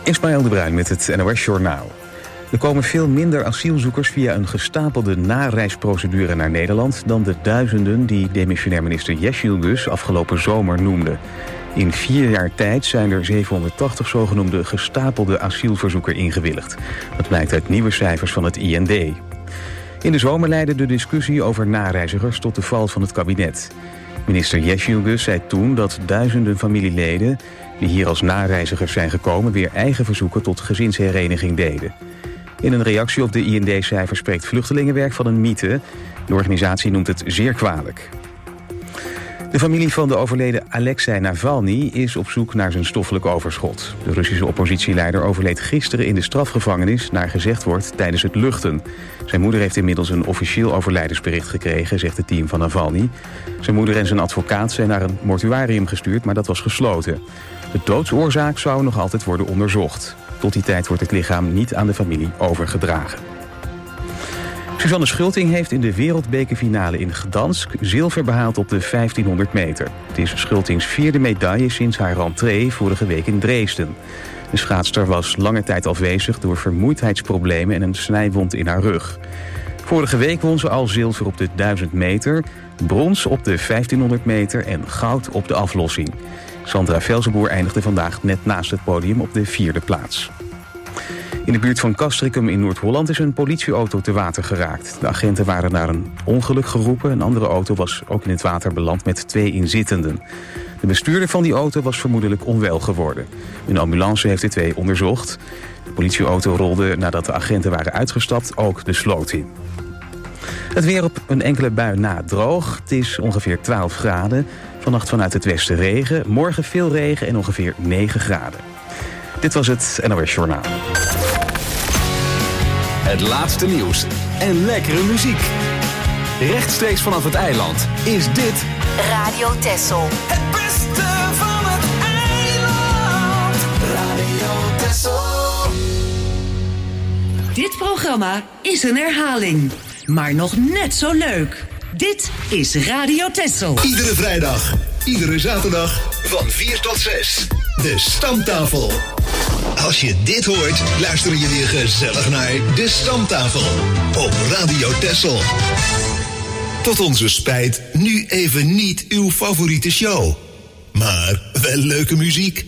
Ismaël de Bruin met het NOS Journaal. Er komen veel minder asielzoekers via een gestapelde nareisprocedure naar Nederland dan de duizenden die demissionair minister Yildiz afgelopen zomer noemde. In 4 jaar tijd zijn er 780 zogenoemde gestapelde asielverzoeken ingewilligd. Dat blijkt uit nieuwe cijfers van het IND. In de zomer leidde de discussie over nareizigers tot de val van het kabinet. Minister Yildiz zei toen dat duizenden familieleden die hier als nareizigers zijn gekomen weer eigen verzoeken tot gezinshereniging deden. In een reactie op de IND-cijfers spreekt Vluchtelingenwerk van een mythe. De organisatie noemt het zeer kwalijk. De familie van de overleden Alexei Navalny is op zoek naar zijn stoffelijk overschot. De Russische oppositieleider overleed gisteren in de strafgevangenis, naar gezegd wordt, tijdens het luchten. Zijn moeder heeft inmiddels een officieel overlijdensbericht gekregen, zegt het team van Navalny. Zijn moeder en zijn advocaat zijn naar een mortuarium gestuurd, maar dat was gesloten. De doodsoorzaak zou nog altijd worden onderzocht. Tot die tijd wordt het lichaam niet aan de familie overgedragen. Suzanne Schulting heeft in de wereldbekerfinale in Gdansk zilver behaald op de 1500 meter. Het is Schultings 4e medaille sinds haar rentree vorige week in Dresden. De schaatster was lange tijd afwezig door vermoeidheidsproblemen en een snijwond in haar rug. Vorige week won ze al zilver op de 1000 meter, brons op de 1500 meter en goud op de aflossing. Sandra Velzenboer eindigde vandaag net naast het podium op de 4e plaats. In de buurt van Castricum in Noord-Holland is een politieauto te water geraakt. De agenten waren naar een ongeluk geroepen. Een andere auto was ook in het water beland met 2 inzittenden. De bestuurder van die auto was vermoedelijk onwel geworden. Een ambulance heeft de 2 onderzocht. De politieauto rolde nadat de agenten waren uitgestapt ook de sloot in. Het weer op een enkele bui na droog. Het is ongeveer 12 graden. Vannacht vanuit het westen regen. Morgen veel regen en ongeveer 9 graden. Dit was het NOS Journaal. Het laatste nieuws en lekkere muziek. Rechtstreeks vanaf het eiland is dit Radio Texel. Het beste van het eiland. Radio Texel. Dit programma is een herhaling, maar nog net zo leuk. Dit is Radio Texel. Iedere vrijdag, iedere zaterdag van 4 tot 6. De Stamtafel. Als je dit hoort, luister je weer gezellig naar De Stamtafel op Radio Texel. Tot onze spijt nu even niet uw favoriete show, maar wel leuke muziek.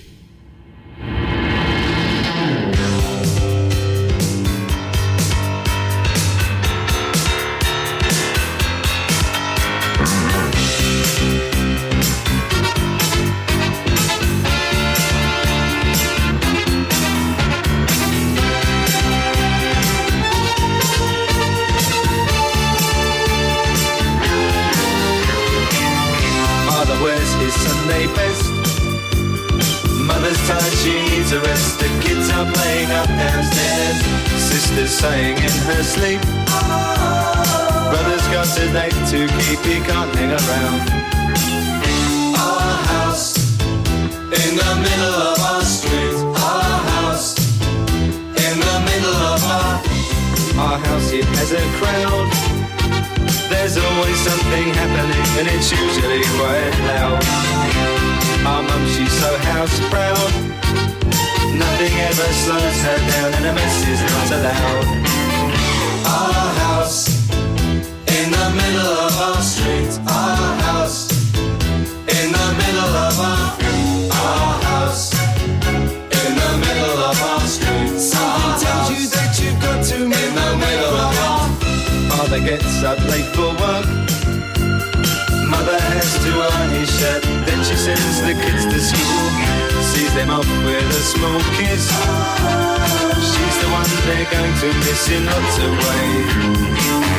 Sunday best. Mother's tired, she needs a rest. The kids are playing up downstairs. Sister's sighing in her sleep. Brother's got a date to keep, he can't hang around. Our house in the middle of our street. Our house in the middle of our house. It has a crowd. There's always something happening and it's usually quite loud. Our mum, she's so house proud. Nothing ever slows her down and a mess is not allowed. Our house in the middle of our street. Our house in the middle of our house in the middle of our street. Something tells you that you've got to in the middle of our Father gets up late for work. Mother has to iron his shirt. Then she sends the kids to school. Sees them off with a small kiss. She's the one they're going to miss in lots of ways.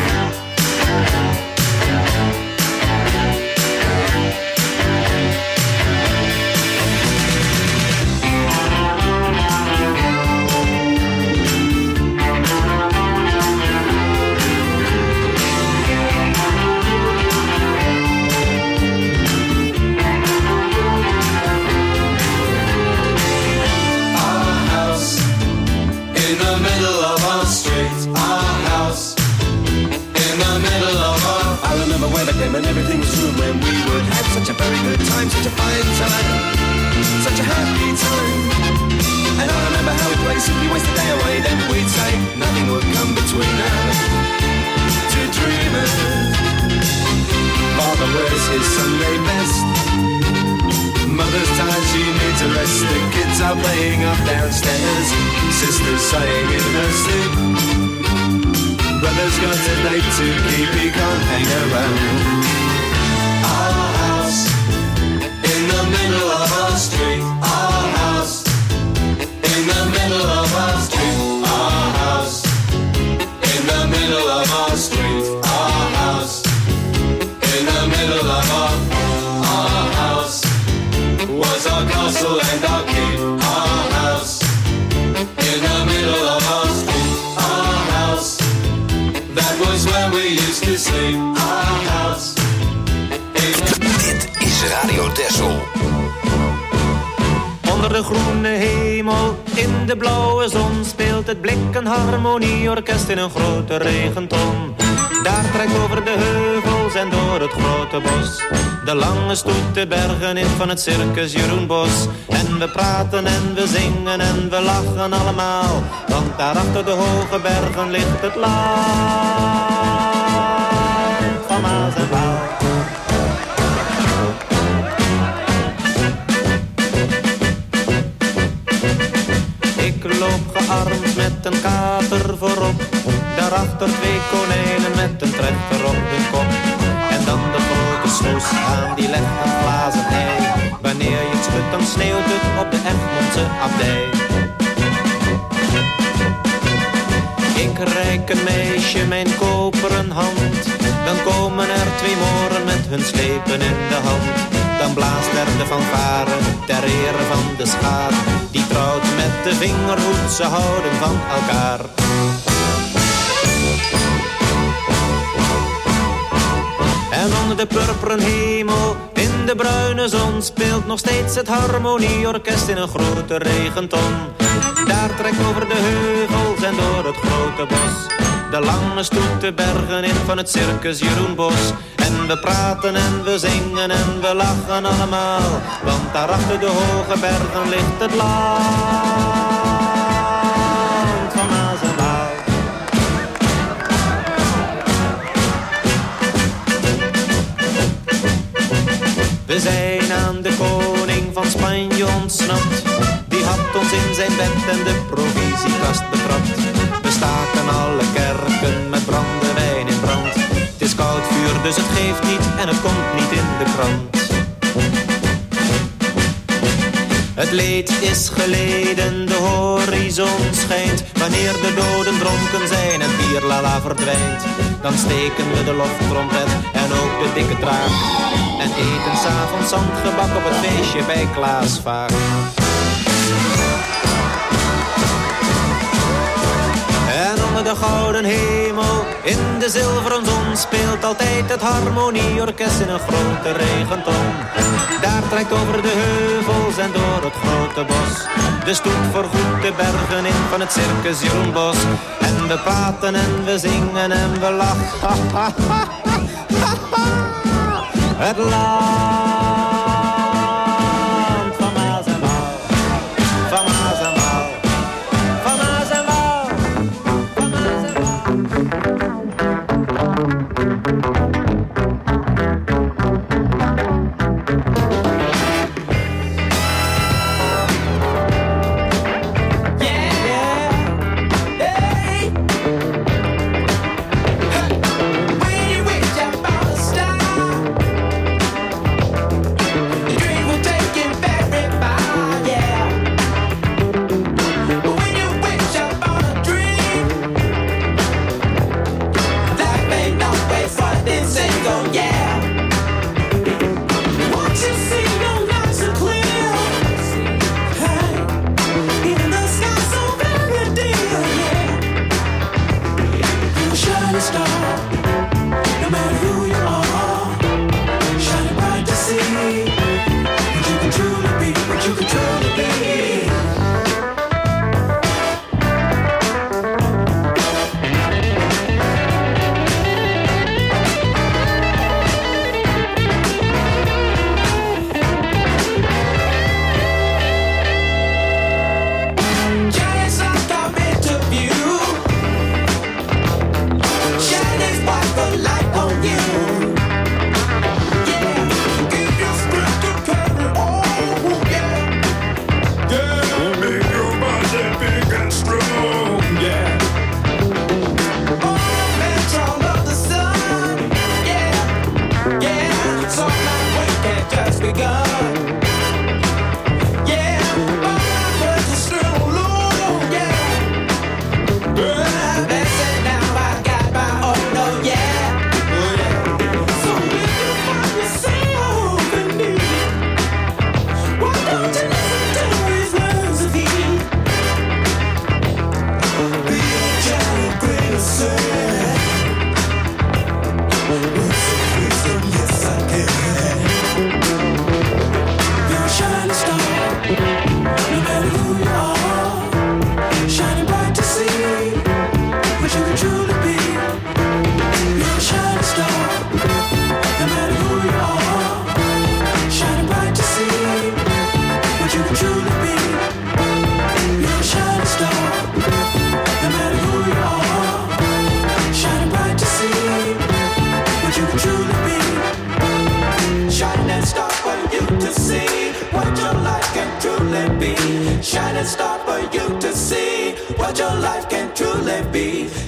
And everything was true when we would have such a very good time, such a fine time, such a happy time. And I remember how are playing up downstairs. Sisters sighing in her sleep. Brother's got a night to keep, he can't hang around. Our house in the middle of our street. Our house in the middle of our street. Our house in the middle of our street. Our house in the middle of our house was our castle and our keep. Our house in the middle of our street. Our house, that was where we used to sleep. Our house. Dit is Radio Texel. Onder de groene hemel, in de blauwe zon, speelt het Blikken Harmonieorkest in een grote regenton. Daar trekt over de heuvels en door het grote bos de lange stoet de bergen in van het circus Jeroen Bos. En we praten en we zingen en we lachen allemaal, want daar achter de hoge bergen ligt het land van Maas en Waal. Ik loop gearmd met een kater voorop, daarachter 2 konijnen met een trechter op de kop. En dan de grote snoes aan, die legt een glazen ei. Wanneer je het schudt, dan sneeuwt het op de Egmondse abdij. Ik reik een meisje mijn koperen hand, dan komen er 2 moren met hun slepen in de hand. Dan blaast er de fanfare ter ere van de schaar, die trouwt met de vingerhoed, ze houden van elkaar. En onder de purperen hemel, in de bruine zon, speelt nog steeds het Harmonieorkest in een grote regenton. Daar trekt over de heuvels en door het grote bos de lange stoet de bergen in van het circus Jeroen Bos. En we praten en we zingen en we lachen allemaal, want daar achter de hoge bergen ligt het land van Maas en Waal. We zijn aan de koning van Spanje ontsnapt, die had ons in zijn bed en de provisiekast betrapt. We staken alle kerken met brandewijn in brand. Het is koud vuur, dus het geeft niet en het komt niet in de krant. Het leed is geleden, de horizon schijnt. Wanneer de doden dronken zijn en bierlala verdwijnt, dan steken we de loftrompet en ook de dikke draak. En eten 's avonds zandgebak op het feestje bij Klaas Vaak. En onder de gouden hemel, in de zilveren zon, speelt altijd het Harmonieorkest in een grote regenton. Daar trekt over de heuvels en door het grote bos de stoet voorgoed de bergen in van het circus Jeroen Bos. En we praten en we zingen en we lachen. Het land van Maas en Waal, van Maas en Waal, van Maas en Waal, van Maas en Waal.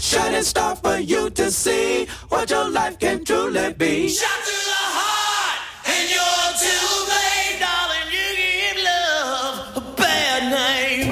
shining star for you to see what your life can truly be. Shot to the heart, and you're to blame, darling. You give love a bad name.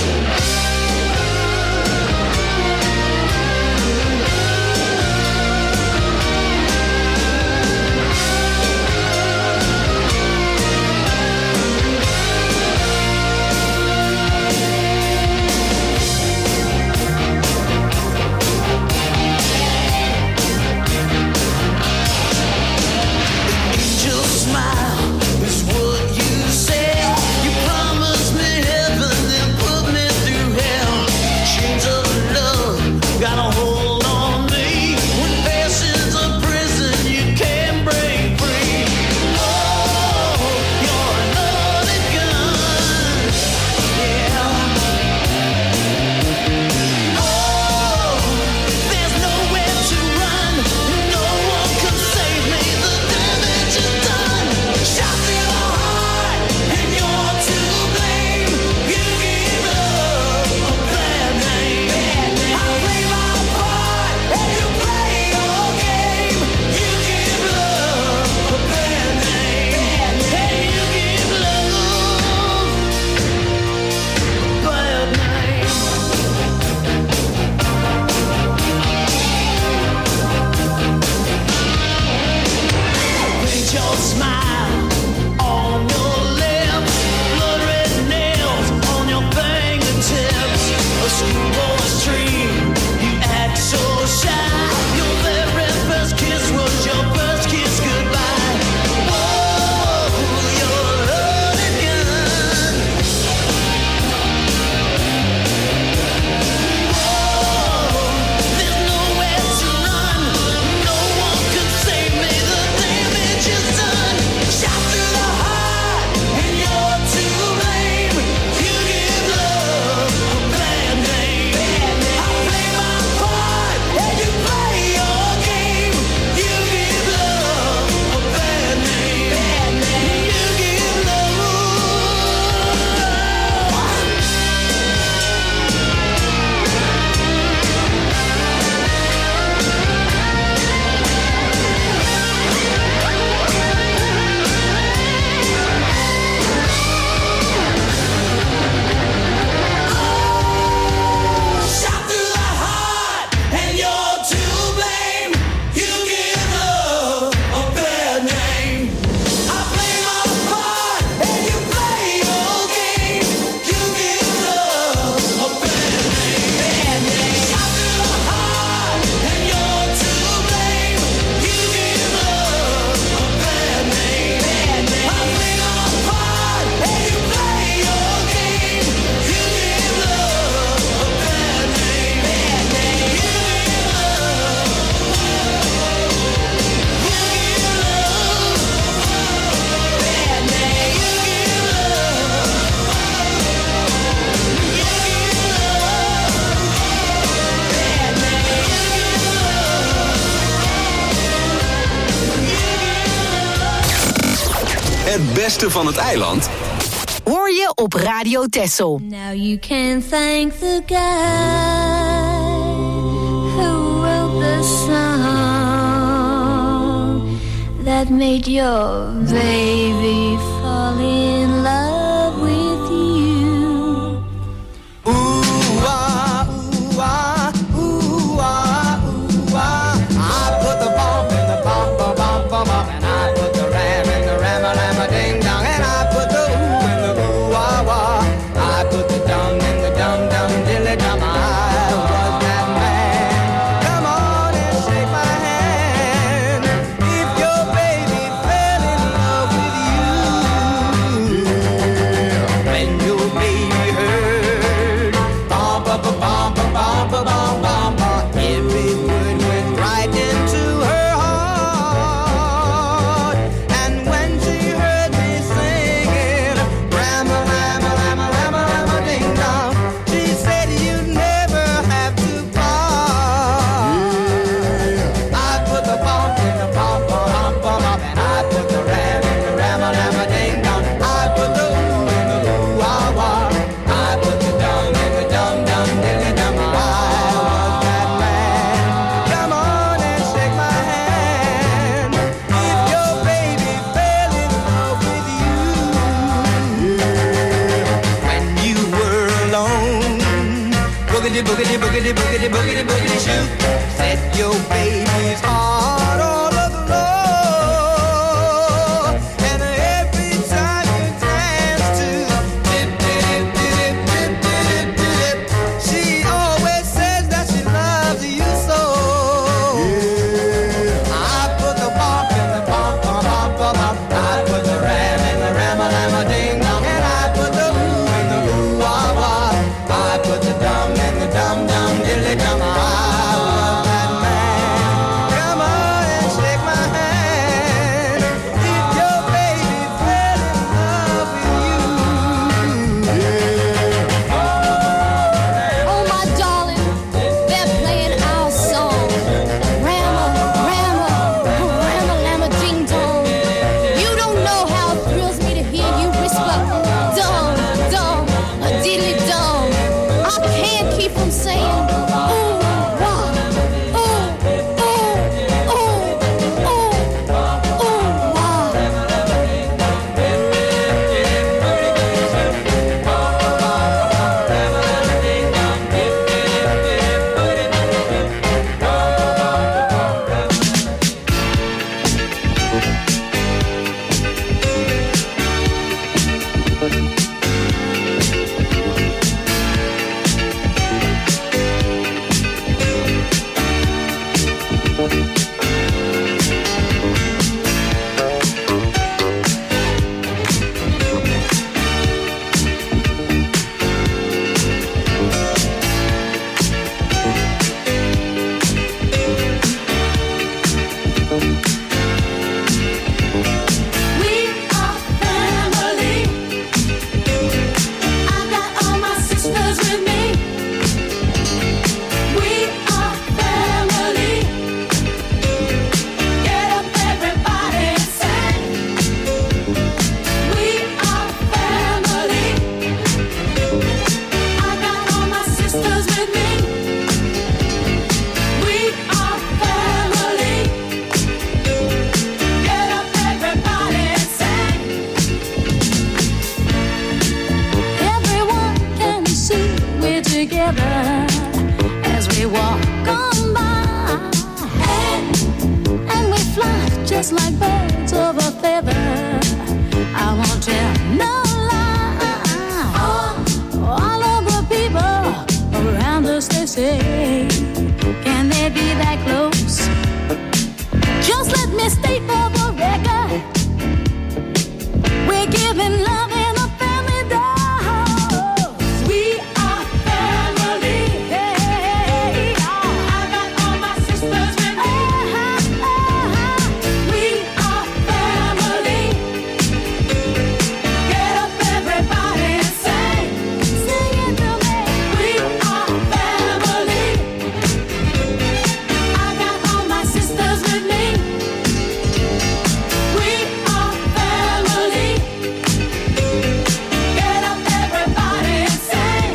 Het beste van het eiland hoor je op Radio Texel. Now you can thank the guy who wrote the song that made your baby fall in love with you. Ooh, ah, ooh, ah, ooh, ah, ooh, ah. I put the bomb in the bomb, bomb, bomb, bomb, bomb, and I put the ram in the ram, ram, ding dong, and I put the ooh in the ooh, ah, wah. I put the dum in the dum, dum, dilly dum. I was that man. Come on and shake my hand. If your baby fell in love with you. boogity, boogity, boogity, boogity, boogity, boogity, shoot. Set your baby's heart all aglow. And every time you dance to dip, dip, dip, dip, dip, dip, she always says that she loves you so. I put the bump in the bump, bump, bump, bump, bump. I put the ram in the ram-a-lam-a ding dong, and I put the ooh in the ooh wah wah. I put the dum in the dum dum diddly dum. I love that man. Come on and shake my hand. If your baby fell in love with you. Oh, my darling, they're playing our song. Rama, Rama, Rama, Lama, ding dong. You don't know how it thrills me to hear you whisper, dum, dum, a diddly dum. I can't keep from saying, ooh, wah, ooh, ooh, ooh, ooh, ooh, wah. We are family. I got all my sisters with me. We are family. Get up, everybody, and sing. We are family. I got all my sisters with me. We are family. Get up, everybody, and sing. Everyone can see we're together as we walk on by, and we fly just like birds of a feather. I won't tell no lie. All of the people around us, they say, can they be that close? Just let me state for the record, we're giving love in a family dose. We are family. I got all my sisters with me. We are family. Get up, everybody, and sing. Sing it to me. We are family. I got all my sisters with me. We are family. Get up, everybody, and sing.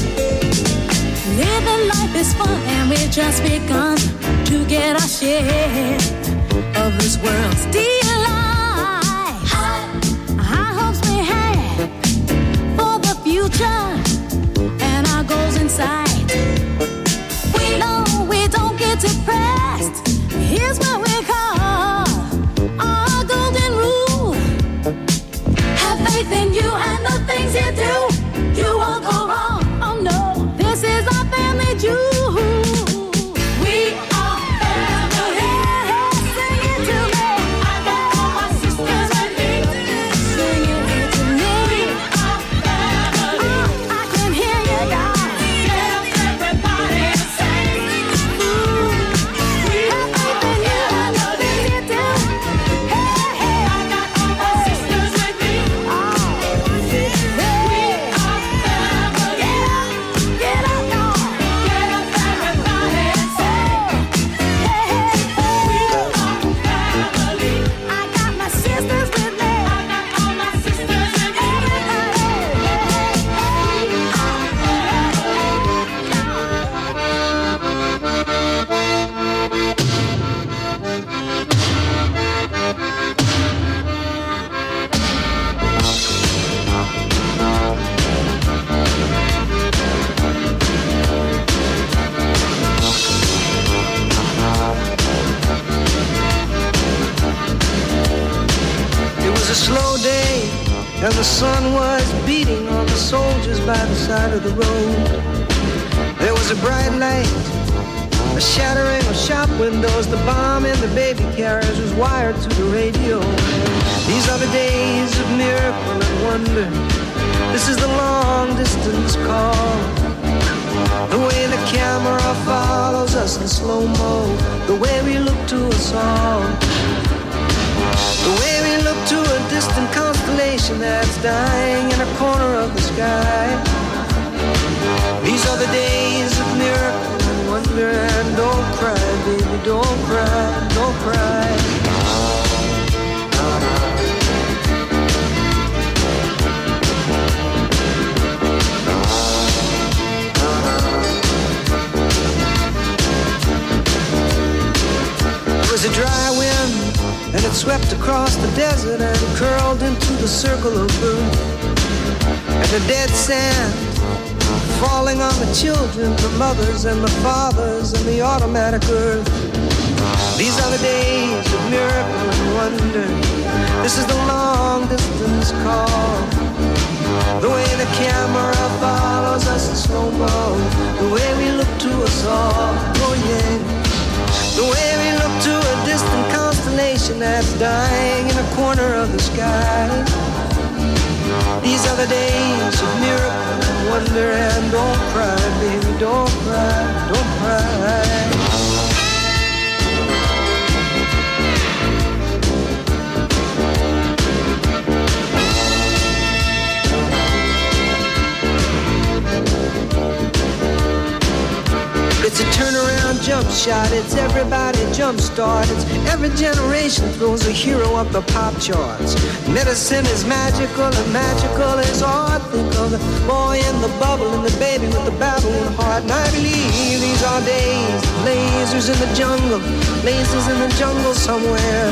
Living life is fun, and we've just begun to get our share of this world's delight. High hopes we have for the future, and our goals in sight. We know we don't get depressed. Here's what we call our golden rule. Have faith in you and the things you do. You won't go wrong. Oh no, this is our family jewel. We are family. Sing it to me. I got and the sun was beating on the soldiers by the side of the road. There was a bright light, a shattering of shop windows. The bomb in the baby carriage was wired to the radio. These are the days of miracle and wonder. This is the long distance call. The way the camera follows us in slow-mo, the way we look to us all, the way we look to a distant constellation that's dying in a corner of the sky. These are the days of miracle and wonder. And don't cry, baby, don't cry, don't cry. It was a dry wind, and it swept across the desert and curled into the circle of blue. And the dead sand falling on the children, the mothers and the fathers and the automatic earth. These are the days of miracle and wonder. This is the long distance call. The way the camera follows us in slow-mo, the way we look to us all, oh yeah. The way we look to a distant constellation that's dying in a corner of the sky. These are the days of miracle and wonder. And don't cry, baby, don't cry, don't cry. It's a turnaround jump shot, it's everybody jump start. It's every generation throws a hero up the pop charts. Medicine is magical and magical is art. Think of the boy in the bubble and the baby with the baboon heart. And I believe these are days, lasers in the jungle, lasers in the jungle somewhere.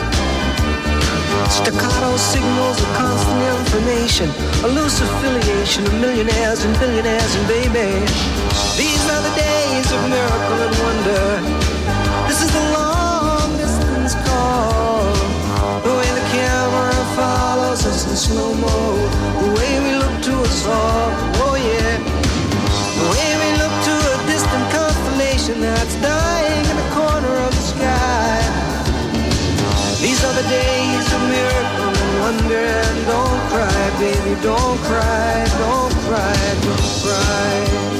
Staccato signals of constant information, a loose affiliation of millionaires and billionaires and baby. These are the days of miracle and wonder. This is the long distance call. The way the camera follows us in slow-mo, the way we look to us all, oh yeah. The way we look to a distant constellation that's dying in the corner of the sky. These are the days of miracle and wonder. And don't cry, baby, don't cry, don't cry, don't cry.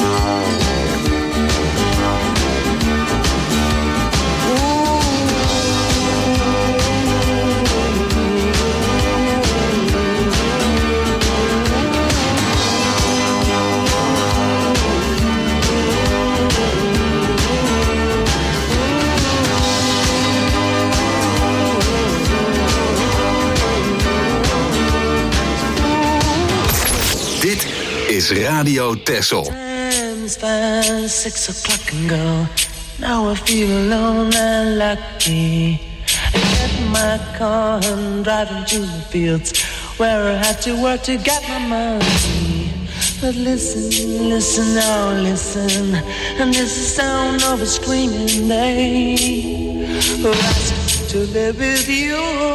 Dit is Radio Texel. Time's fine, 6 o'clock and go. Now I feel alone and lucky. I get in my car and driving to the fields where I had to work to get my money. But listen, listen, now listen, and this is the sound of a screaming day who asks to live with you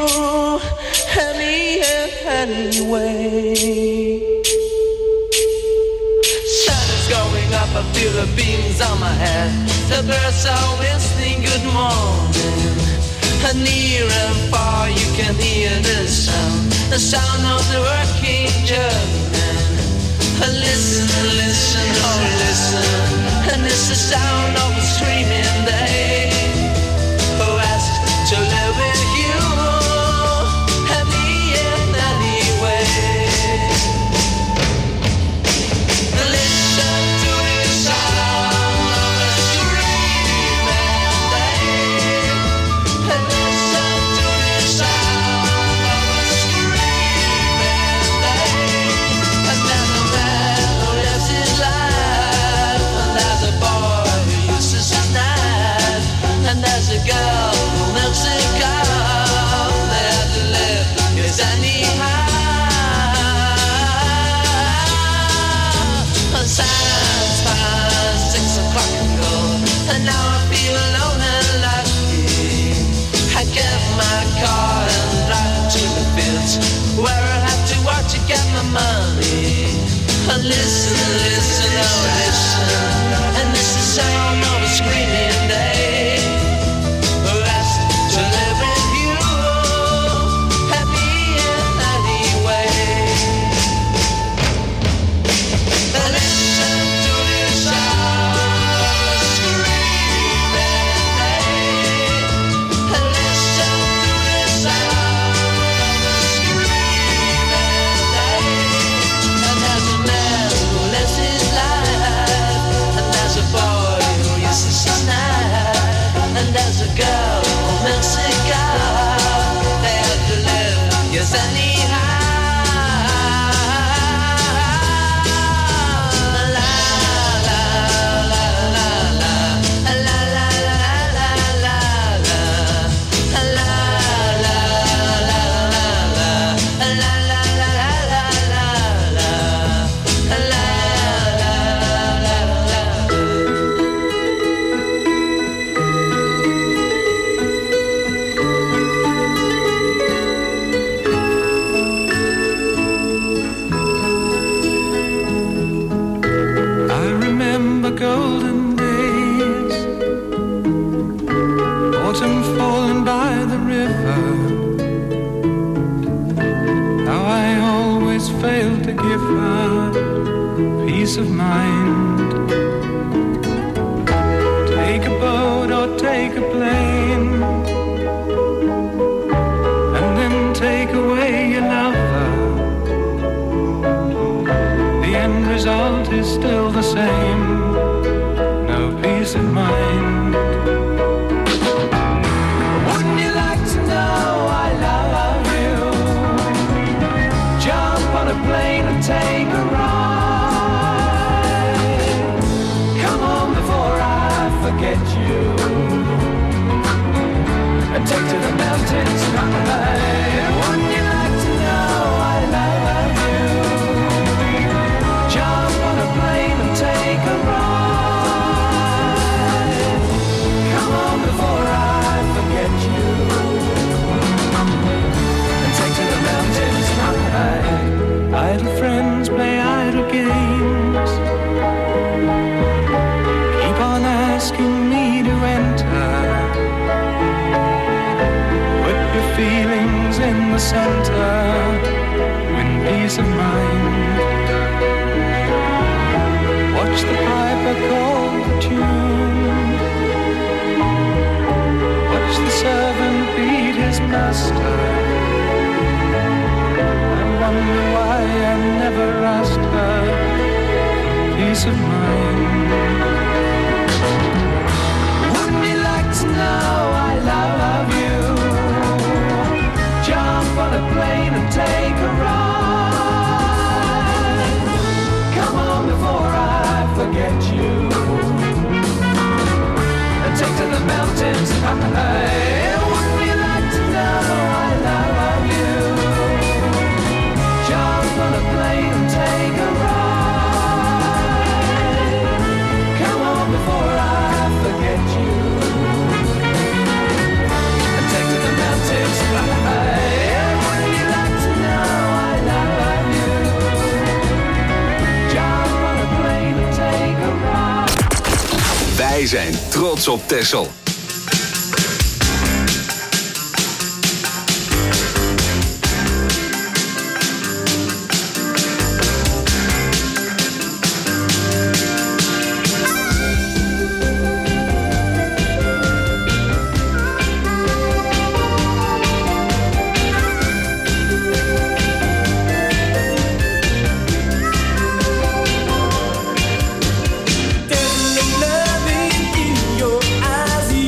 anyway. Going up, I feel the beams on my head. The birds are whistling good morning. And near and far you can hear the sound of the working German. Listen, listen, oh listen, and it's the sound of a screaming day who asks to live with you and me in any way. Listen to the sound of a screaming day. Listen to the sound of a screaming day. And then a man who lives his life, and there's a boy who used Listen, listen, oh listen, and this is the sound of a screaming day. Rest to live with you, happy in any way. Listen to the sound of a screaming day. Listen to the sound of a screaming day. And there's a man who lives his life, and there's a boy who uses his knife, and there's a girl who milks a cow. They have to live, yes, anyhow. La la la la la, la la la la la la, la la la la la, la la la I remember golden days, autumn falling by the river. How I always failed to give her peace of mind. Take a boat or take a plane, and then take away your lover. The end result is still the same, no peace of mind. Wouldn't you like to know I love you? Jump on a plane and take a ride. Come on before I forget you, and take to the mountains and hide. Wouldn't you like to know I love you? Jump on a plane and take a ride. Come on before I forget you, and take to the mountains and hide. Idle friends play idle games, keep on asking me to enter. Put your feelings in the center, win peace of mind. Watch the piper call the tune, watch the servant beat his master. I wonder why I never asked her for peace of mind. Wouldn't you like to know I love you? Jump on a plane and take a ride. Come on before I forget you, and take to the mountains and hide. Wouldn't you like to know I love you? Jump on a plane and take a ride. Come on before I forget you, and take to the mountains and hide. Wouldn't you like to know I love you? Jump on a plane and take a ride. Wij zijn trots op Texel. There's no love in your eyes.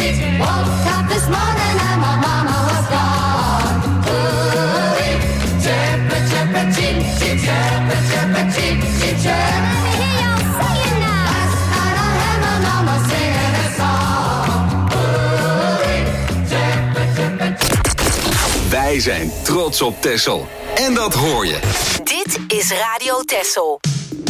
cheeks. Woke up this morning and my mama was gone. Ooh-wee. Chirpa, chirpa, cheep, cheep, chirpa, chirpa, cheep, cheep, chirp. Let me hear y'all singing now. Last night I heard my mama singing a song. Ooh-wee. Chirpa, chirpa, cheep. Wij zijn trots op Texel. En dat hoor je. Dit is Radio Texel.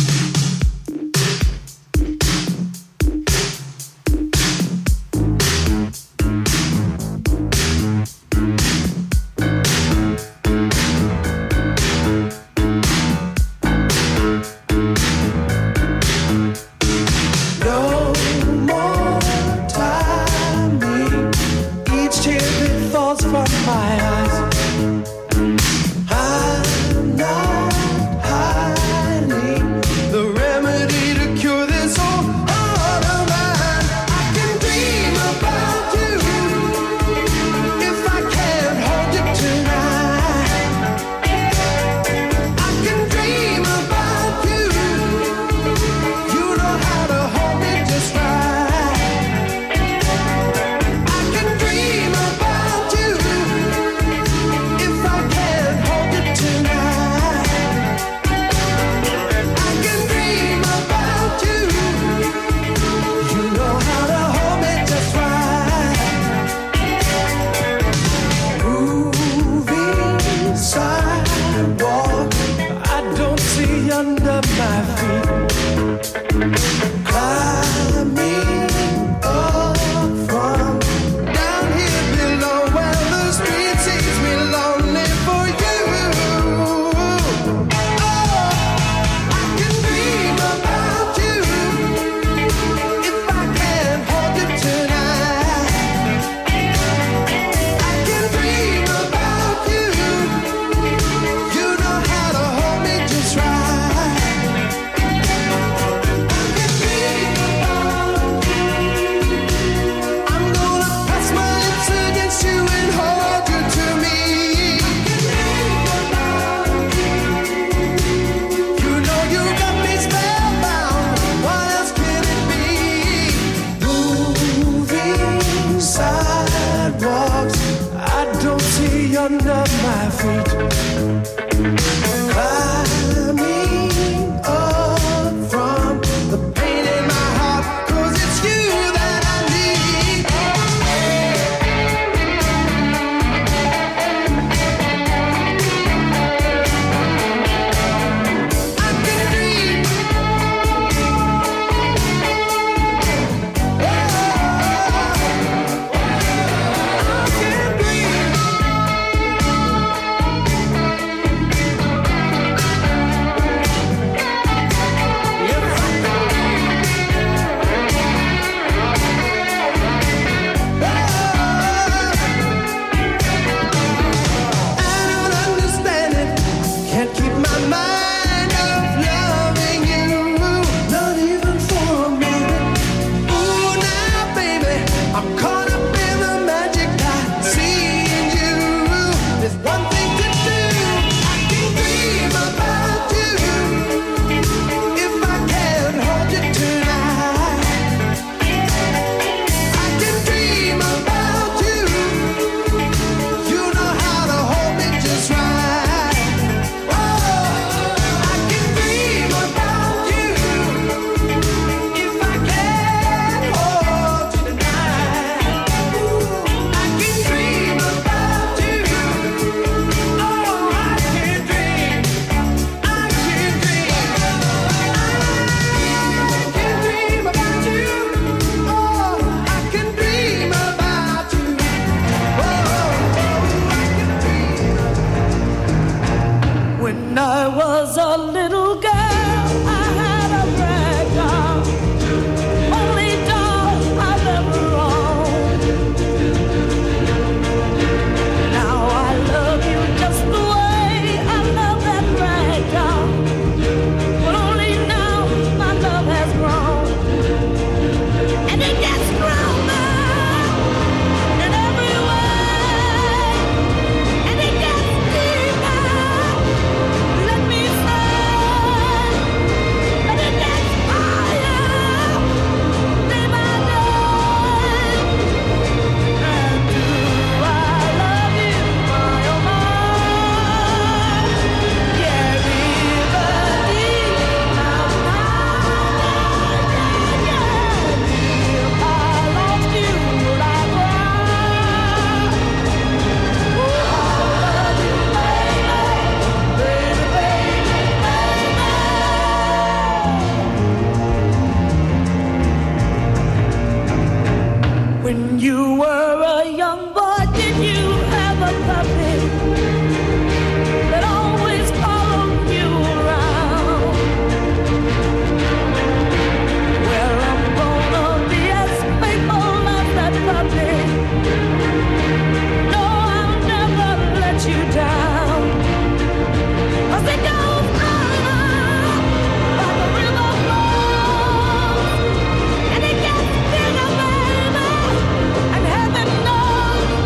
No more timing. Each tear that falls from my eyes. I'm not hiding the remedy to cure this whole heart of mine. I can dream about you if I can't hold you tonight. I can dream about you. You know how to hold me just right. I can dream about you if I can't hold you tonight. I can dream about you. You know how to hold me just right. Moving sidewalk, I don't see under my feet. Climbing up from down here below where the street sees me lonely for you. Oh, I can dream about you if I can't hold you tonight. I can dream about you. You know how to hold me just right. I'm gonna press my lips against you and hold you to me. You know you got me spellbound. What else can it be? Moving sidewalks, I don't see under my feet. Climbing up from the pain in my heart, 'cause it's you that I need. I can dream. were a young boy, did you have a puppy that always followed you around? Well, I'm gonna be as faithful as that puppy. No, I'll never let you down. 'Cause it goes on like a river flows, and it gets bigger, baby, and heaven knows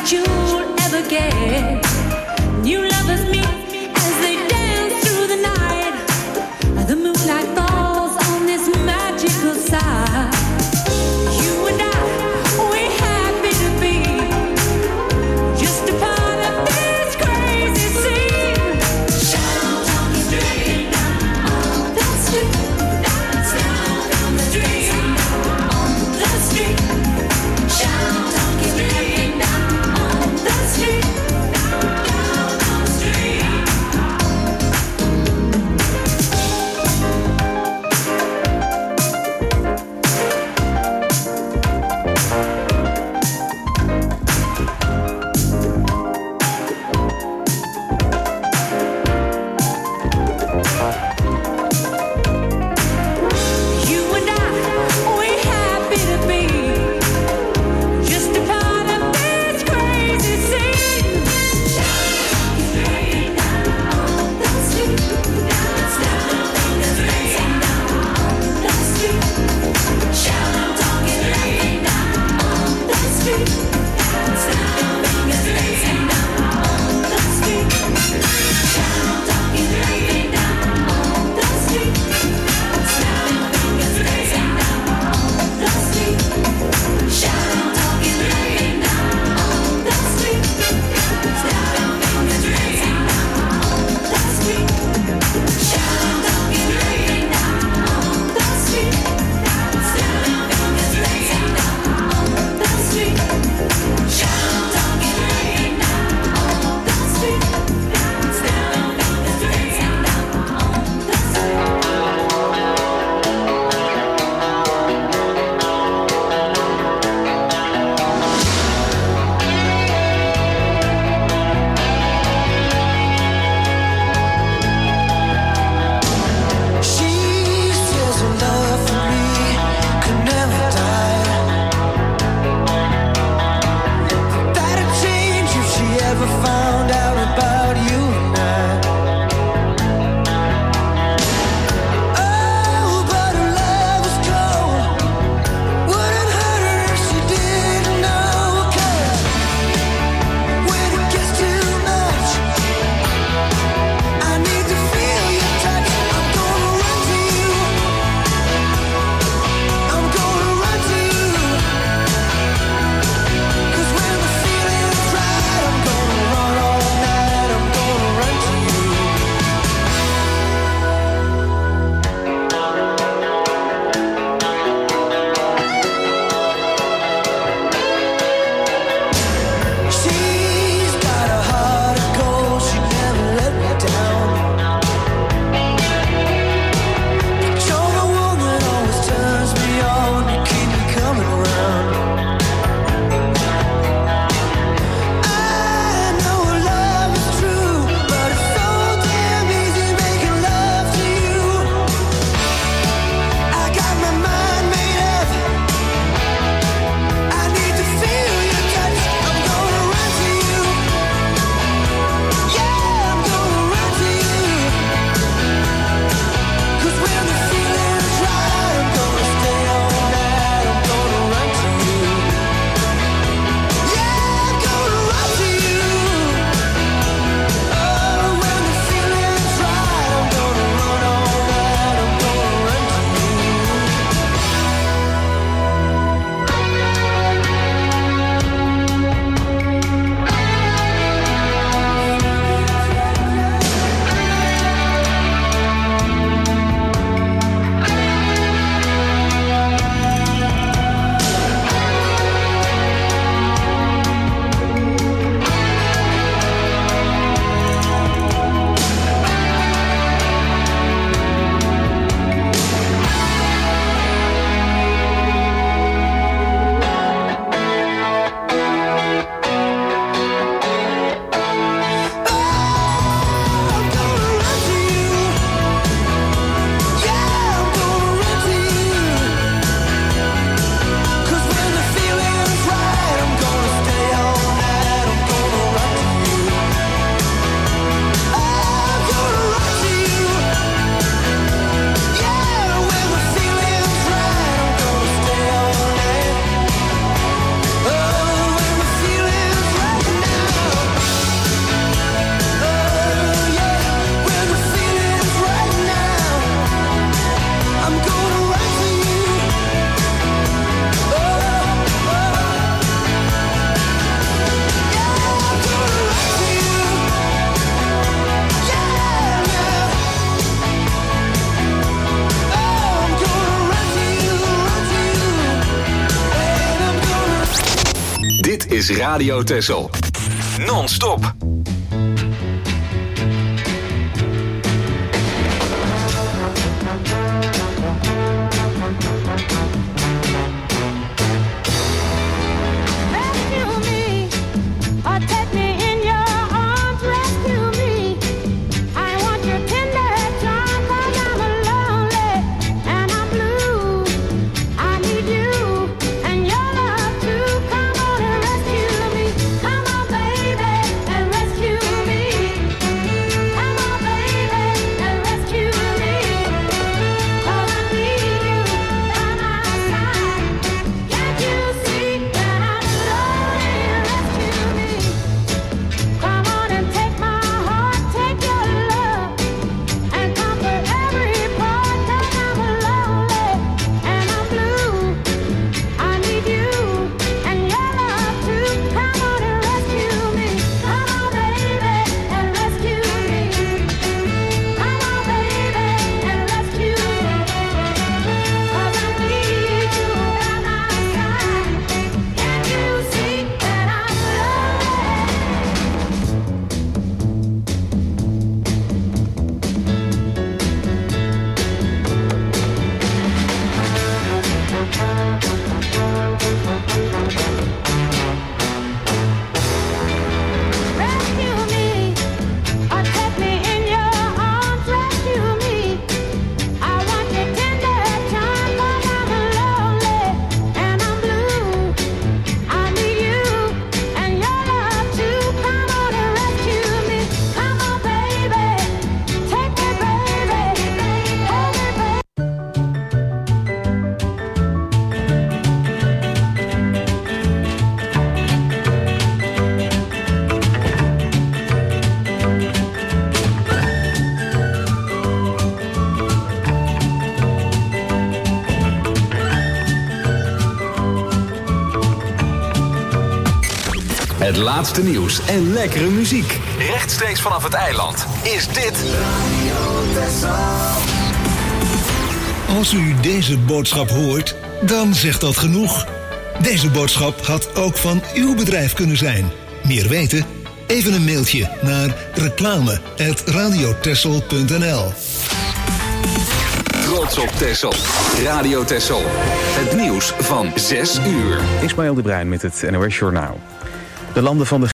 that you'll ever get. New lovers meet as they dance through the night. The moonlight falls on this magical side. You and I, we're happy to be just a part of this crazy scene. Shout on the street, on the street, dance down on the street, on the street. Shout on the street, on the street. is Radio Texel. Non-stop. Het laatste nieuws en lekkere muziek. Rechtstreeks vanaf het eiland is dit Als u deze boodschap hoort, dan zegt dat genoeg. Deze boodschap had ook van uw bedrijf kunnen zijn. Meer weten? Even een mailtje naar reclame@radiotexel.nl. Trots op Texel. Radio Texel. Het nieuws van 6 uur. Ismaël de Bruin met het NOS Journaal. De landen van de